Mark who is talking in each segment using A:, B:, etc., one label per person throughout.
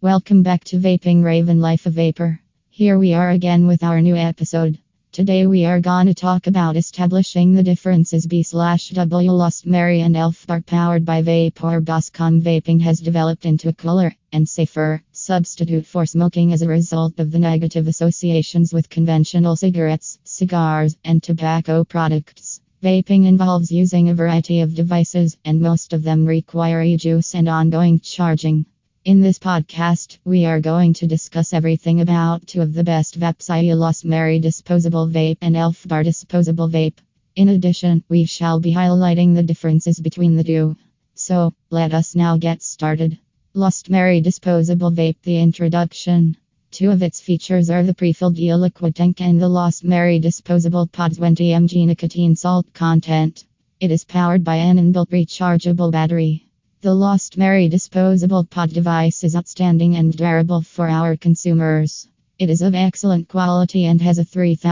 A: Welcome back to Vaping Raven Life of Vapor. Here we are again with our new episode. Today we are gonna talk about establishing the differences B/W Lost Mary and Elf Bar powered by Vapor.com. Vaping has developed into a cooler and safer substitute for smoking as a result of the negative associations with conventional cigarettes, cigars, and tobacco products. Vaping involves using a variety of devices, and most of them require e-juice and ongoing charging. In this podcast, we are going to discuss everything about two of the best vapes, i.e. Lost Mary disposable vape and Elf Bar disposable vape. In addition, we shall be highlighting the differences between the two. So, let us now get started. Lost Mary disposable vape. The introduction. Two of its features are the pre-filled e-liquid tank and the Lost Mary disposable pod 20 mg nicotine salt content. It is powered by an inbuilt rechargeable battery. The Lost Mary disposable pod device is outstanding and durable for our consumers. It is of excellent quality and has a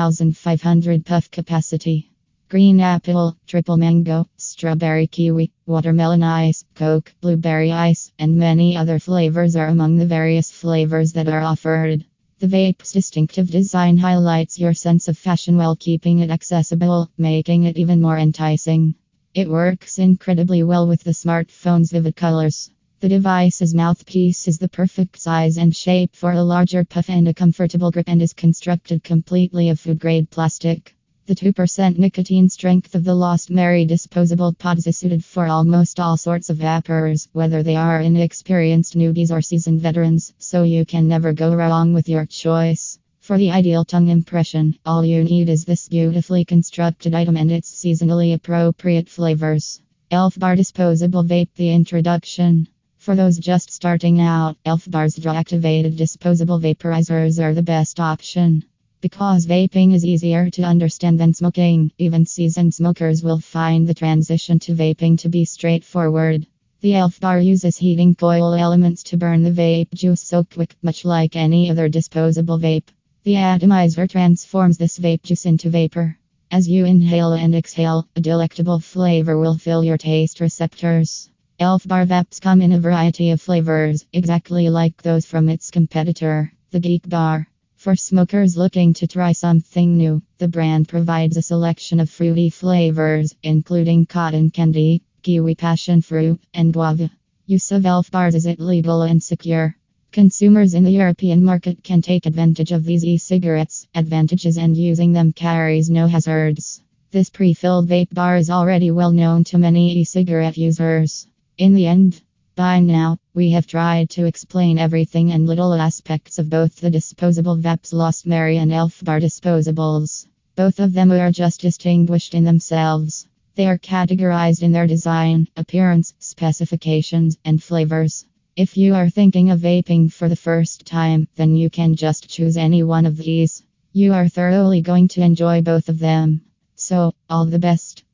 A: 3,500 puff capacity. Green apple, triple mango, strawberry kiwi, watermelon ice, coke, blueberry ice, and many other flavors are among the various flavors that are offered. The vape's distinctive design highlights your sense of fashion while keeping it accessible, making it even more enticing. It works incredibly well with the smartphone's vivid colors. The device's mouthpiece is the perfect size and shape for a larger puff and a comfortable grip and is constructed completely of food-grade plastic. The 2% nicotine strength of the Lost Mary disposable pods is suited for almost all sorts of vapors, whether they are inexperienced newbies or seasoned veterans, so you can never go wrong with your choice. For the ideal tongue impression, all you need is this beautifully constructed item and its seasonally appropriate flavors. Elf Bar disposable vape. The introduction. For those just starting out, Elf Bar's draw-activated disposable vaporizers are the best option. Because vaping is easier to understand than smoking, even seasoned smokers will find the transition to vaping to be straightforward. The Elf Bar uses heating coil elements to burn the vape juice so quick, much like any other disposable vape. The atomizer transforms this vape juice into vapor. As you inhale and exhale, a delectable flavor will fill your taste receptors. Elf Bar vapes come in a variety of flavors, exactly like those from its competitor, the Geek Bar. For smokers looking to try something new, the brand provides a selection of fruity flavors, including cotton candy, kiwi passion fruit, and guava. Use of Elf Bars is it legal and secure? Consumers in the European market can take advantage of these e-cigarettes advantages, and using them carries no hazards. This pre-filled vape bar is already well known to many e-cigarette users. In the end, by now, we have tried to explain everything and little aspects of both the disposable vapes Lost Mary and Elf Bar disposables. Both of them are just distinguished in themselves. They are categorized in their design, appearance, specifications, and flavors. If you are thinking of vaping for the first time, then you can just choose any one of these. You are thoroughly going to enjoy both of them. So, all the best.